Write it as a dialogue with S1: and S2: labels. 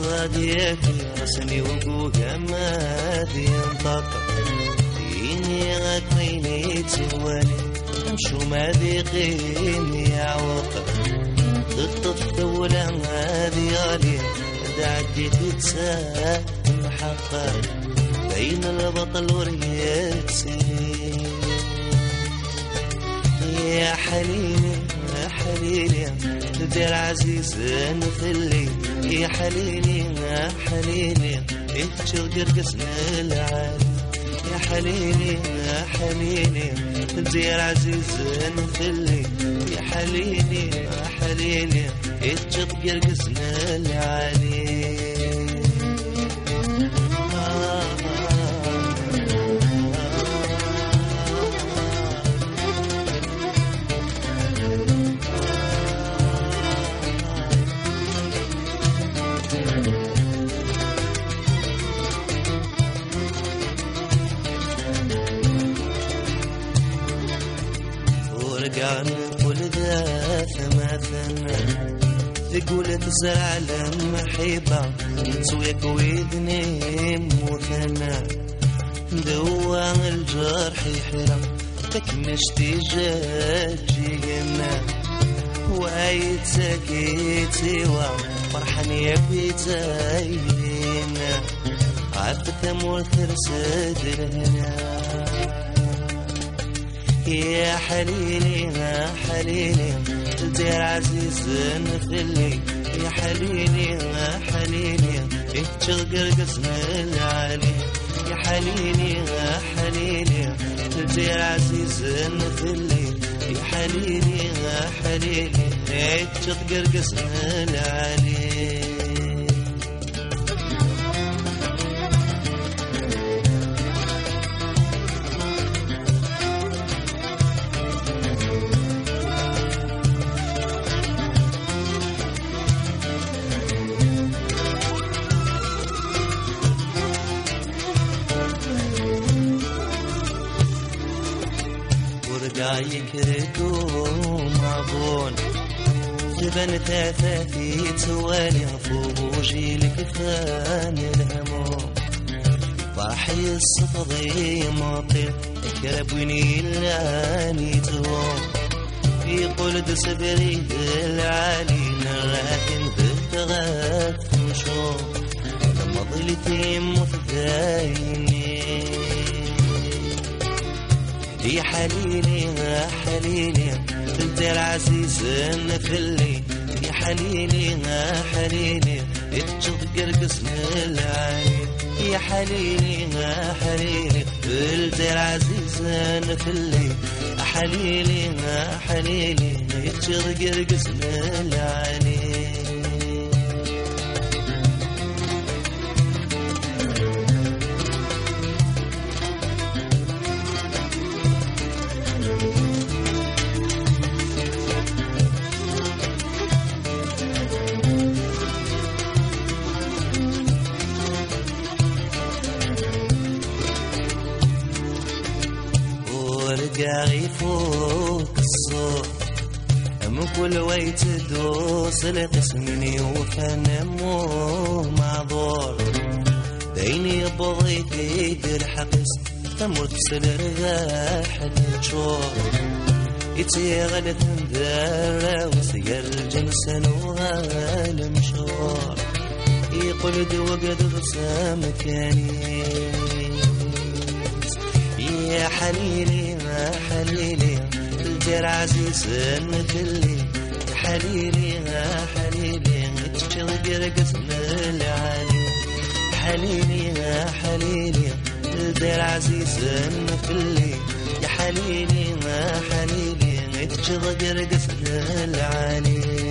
S1: غاديتي رسني وقوقا ما ذي انطاق ديني غاكيني تسوالي امشو ما ذي قيني عوق ضد ولا هذي غالي عدي تتساءل محقق بين البطل ورياسي يا حليلي يا حليلي دير عزيز نفلي يا حليلي يا حليلي اتشغل قسم العالي يا حليلي يا حليلي دير عزيز نفلي يا حليلي يا حليلي اتشغل قسم العالي ورجع نقول ذا ثماثنا تقول تزرع لما حيبة تسويك ويدني موثنا دوا الجرح يحرق تكمشتي جاجينا وعيد ساكيت سوا فرحان يا بيتاينا عبت مول ترسد الهنا يا حليلي يا حليلي دير عزيز نفلي يا حليلي يا حليلي اتشغل قسم العالي يا حليلي يا حليلي دير عزيز نفلي يا حليلي يا حليلي اتشغل قسم العالي يكردو معبون جبن تافاتي توالي فوجي لك ثاني الهموم ضاحي الصفضي ماطر كربوني لاني توم يقول دسبري العالي نراكن بالتغاث نشوم لما ظلتي متدايني يا حليلي يا حليلي انت العزيز نفلي يا حليلي يا حليلي اتشغل قسم العالي يا حليلي يا حليلي انت العزيز نفلي يا حليلي يا حليلي اتشغل قسم العالي ورقاعي فوق الصوت أم كل ويت دوس لقسمني وفن مو معذور ديني بضيت يدير حقس تموت سلرغاح الشور يتيغل تندر وسير الجنسن وغالمشور يقول دي وقد بسامكاني يا حليلي يا حليلي الجر عزيز نفلي يا حليلي يا حليلي تشغل قسم العالي حليلي يا حليلي الجر عزيز نفلي يا حليلي يا حليلي تشغل قسم العالي